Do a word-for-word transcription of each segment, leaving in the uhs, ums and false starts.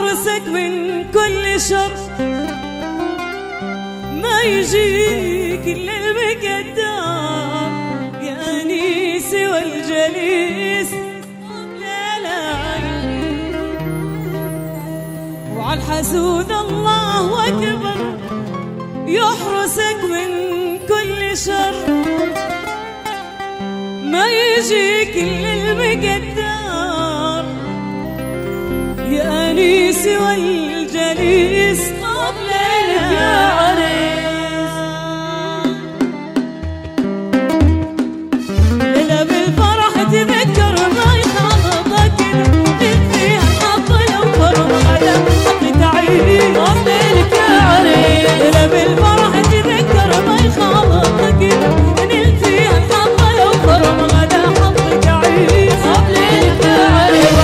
يحرسك من كل شر، ما يجيك إلا المقدار يا أنيسي والجليس وعلى الحسود الله أكبر يحرسك من كل شر، ما يجيك إلا المقدار يا أنيسي والجليس قبل يا عريس. إلا بالفرح تذكر ما يخلطك إذ فيها الحظ ينفر وغدا حق تعيش قبلك يا عريس. إلا بالفرح تذكر ما يخلطك إذ فيها الحظ ينفر وغدا حق تعيش قبلك يا عريس.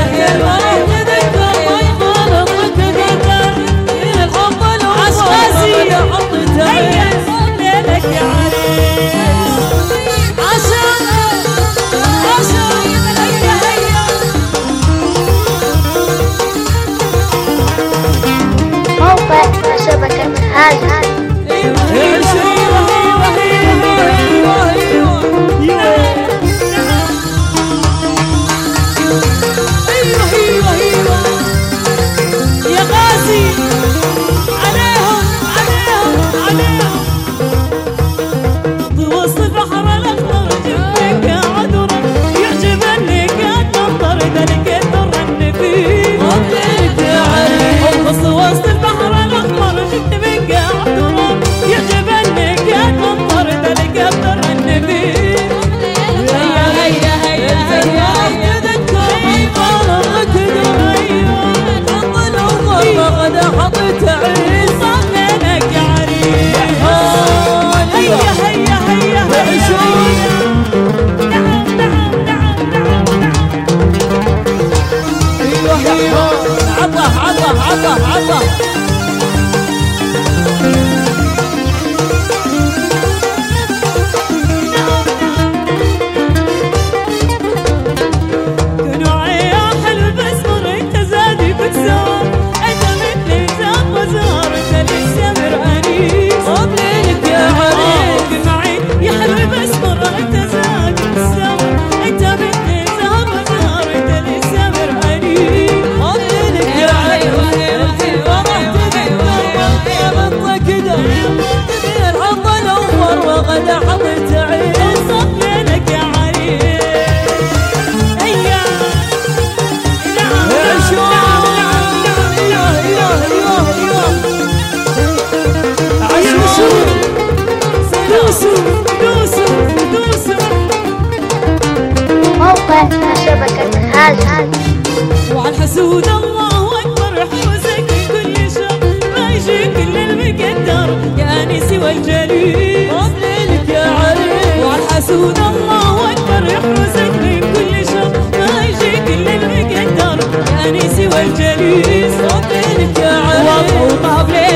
وعلى الحسود الله أكبر يحرسك من كل شر، ما يجيك إلا المقدر يا أنيسي والجليس قبلك يا عريس. وعلى الحسود الله أكبر يحرسك من كل شر، ما يجيك إلا المقدر يا أنيسي والجليس قبلك يا عريس.